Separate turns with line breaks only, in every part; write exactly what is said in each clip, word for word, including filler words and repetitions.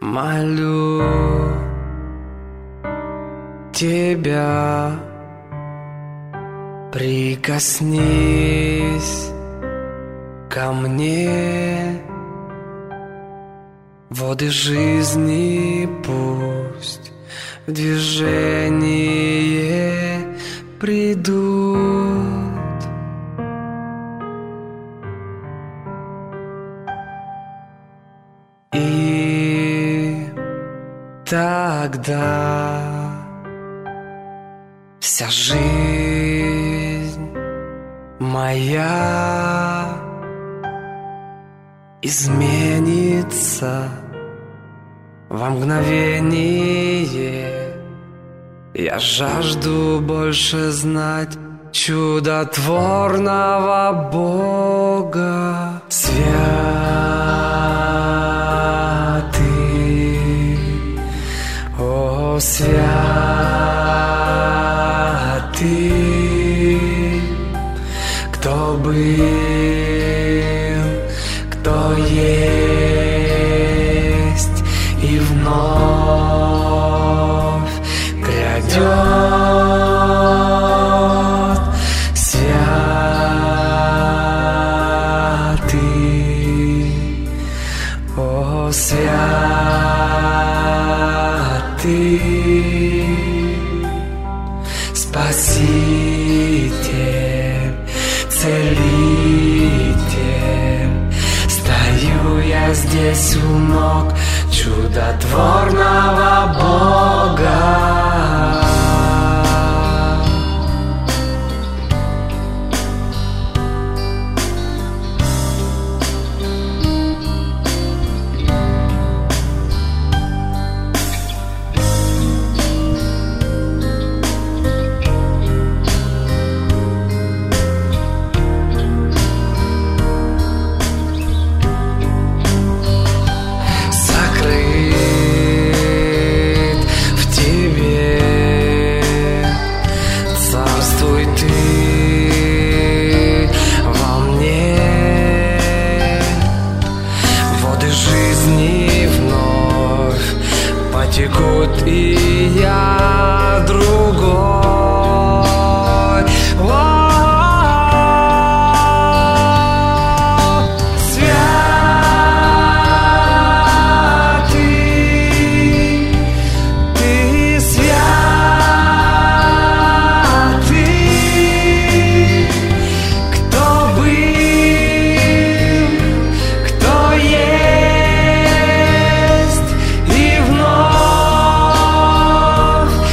Молю тебя, прикоснись ко мне, воды жизни пусть в движение придут. И тогда вся жизнь моя изменится во мгновение. Я жажду больше знать чудотворного Бога. Святый, о святый, кто был, кто есть и вновь грядет. Святый, о святый, Спаситель, Целитель, стою я здесь у ног чудотворного Бога. Текут, и я другой. О-о-о-о. Святый, ты святый, кто был, кто есть и вновь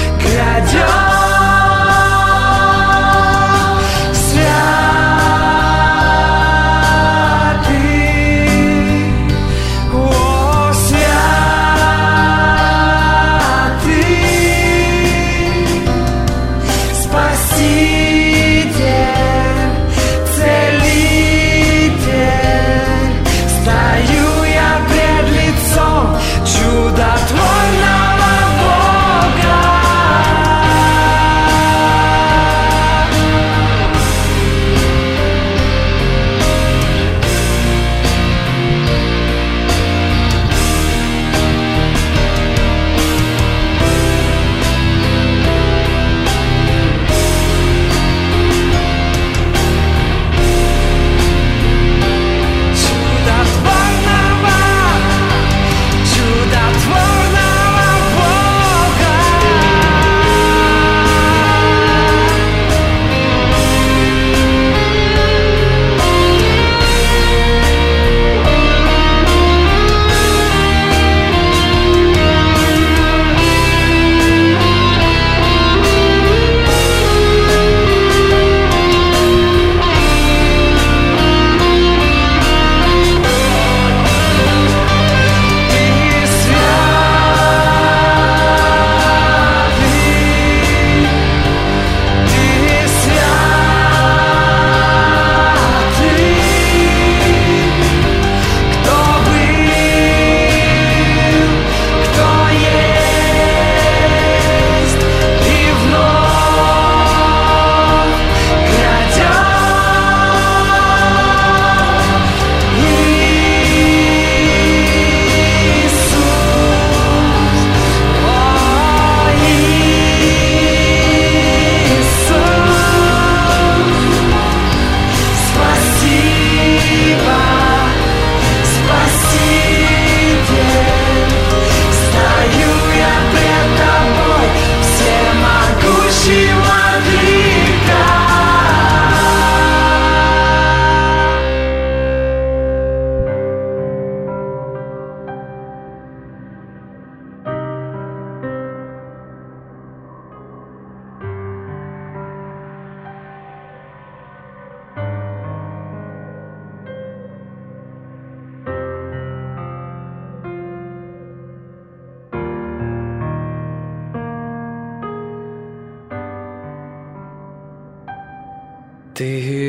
Ты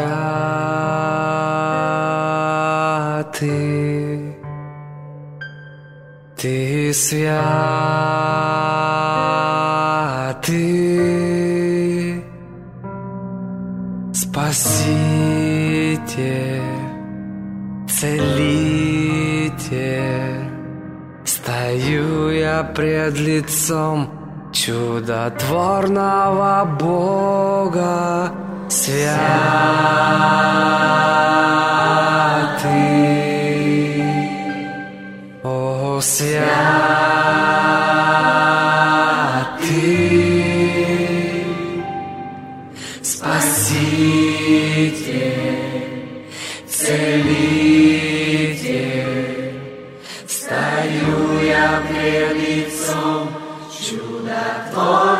святый, Ты святый, Спаситель, Целитель. Стою я пред лицом чудотворного Бога, святый, о, святый, Спаситель, Целитель. Стою я пред лицом чудотворного